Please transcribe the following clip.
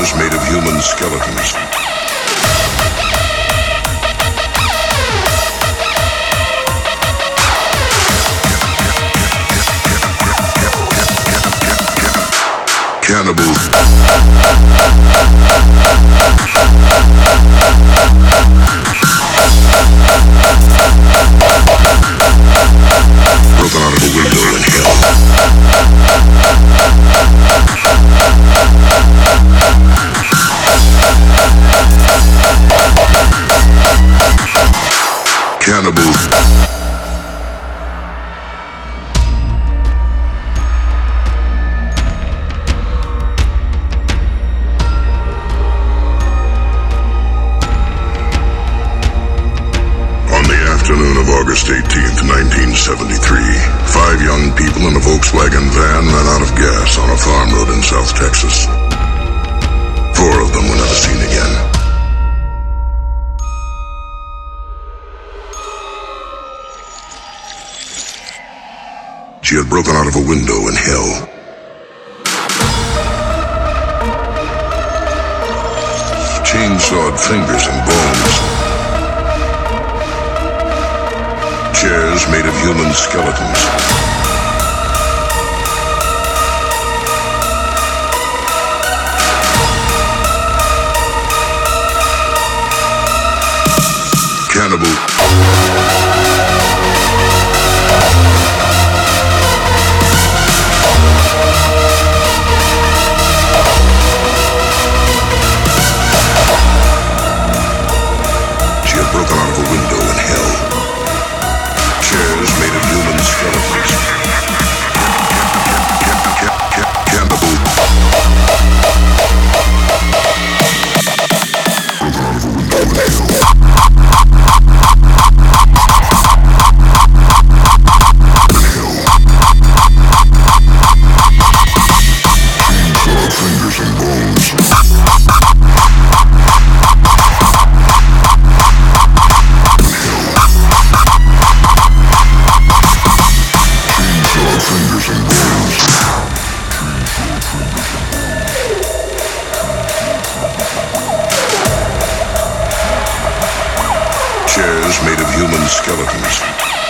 Chairs made of human skeletons. Cannibal. Broken out of a window in hell. Cannibal. August 18th, 1973. 5 young people in a Volkswagen van ran out of gas on a farm road in South Texas. 4 of them were never seen again. She had broken out of a window in hell. Chainsawed fingers and bones. Chairs made of human skeletons. Cannibal. She had broken out of a window in hell. Chairs made of human skeletons. Cannibal. Fingers and bones. Chairs made of human skeletons.